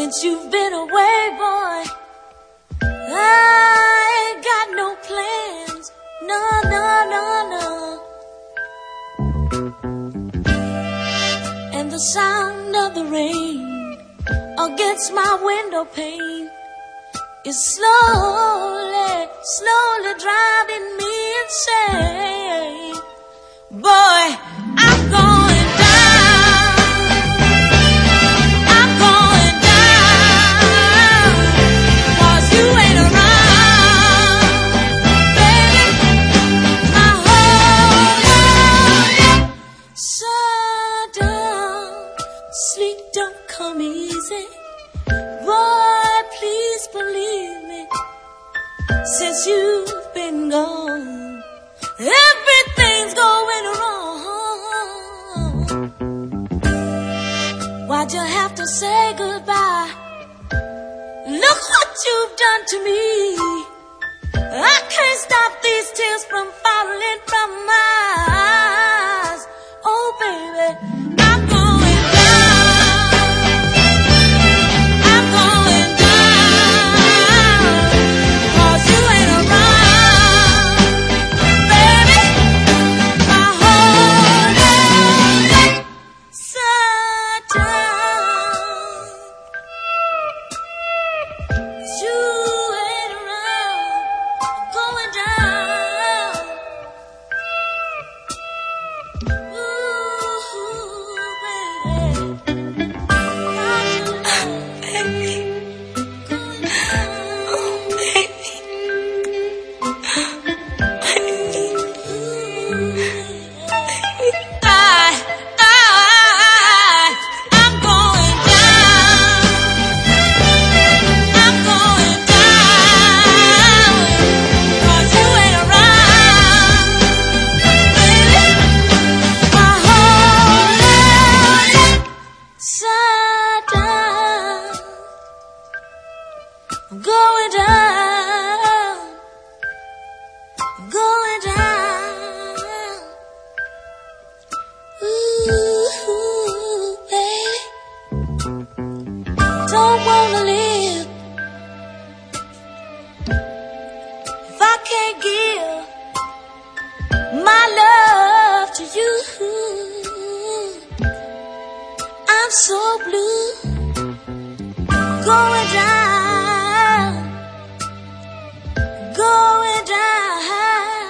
Since you've been away, boy, I ain't got no plans. No, no, no, no. And the sound of the rain against my window pane is slowly, slowly driving me insane. Boy, I'm going down. I'm going down. 'Cause you ain't around, baby. My whole life shut down. Sleep don't come easy. Boy, please believe me. Since you've been gone, everything's going wrong. Why'd you have to say goodbye? Look what you've done to me. I can't stop these tears from falling from my eyes. Oh, baby, I'm going down. I'm going down. 'Cause you ain't around, baby. My whole life shut down. 'Cause you ain't around. I'm going down. Ooh, baby. Baby. Going down. Oh, baby. I'm going down. I'm going down. 'Cause you ain't around, baby. My whole life shut down. I'm going down. I'm going down. Ooh, baby. Don't wanna live if I can't give my love to you. I'm so blue. Going down. Going down.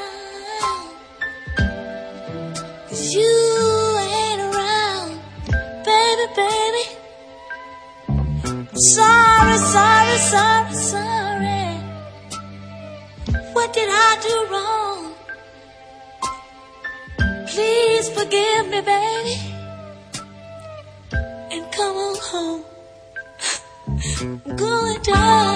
'Cause you ain't around, baby, baby. Sorry, sorry, sorry, sorry. What did I do wrong? Please forgive me, baby, and come on home. I'm going down.